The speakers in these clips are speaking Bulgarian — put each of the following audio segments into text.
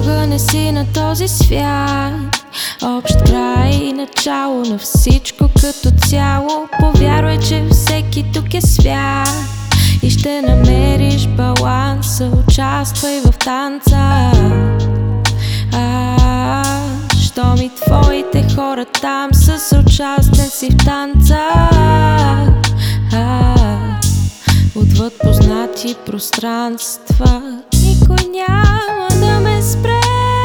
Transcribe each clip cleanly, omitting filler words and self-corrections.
Никога не си на този свят. Общ край и начало на всичко като цяло. Повярвай, че всеки тук е свят и ще намериш баланса. Участвай в танца. Щом и твоите хора там са, съучастен си в танца. Отвъд познати пространства никой няма да ме спре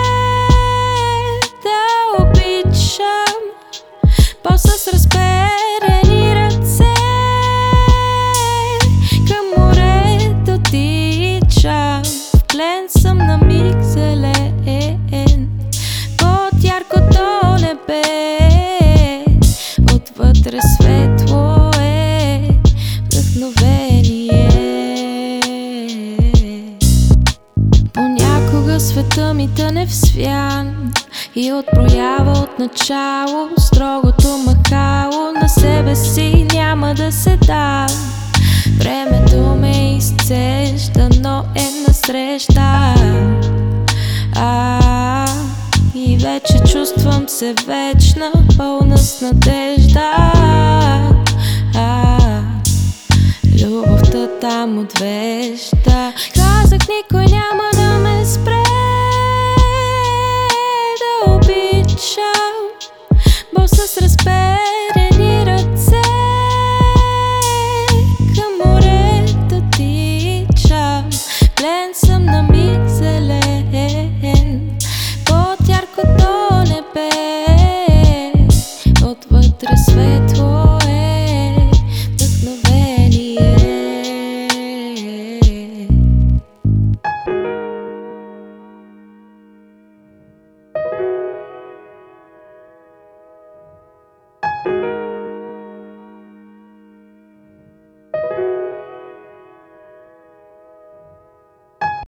да обичам. После с разперени ръце към морето тичам. В плен съм на миг зелен под яркото небе. Отвътре светло е вдъхновение. Понякога света ми тъне в свян и отброява от начало. Строгото махало на себе си няма да се дам. Времето ме изцежда, но е насреща. И вече чувствам се вечна, пълна с надежда.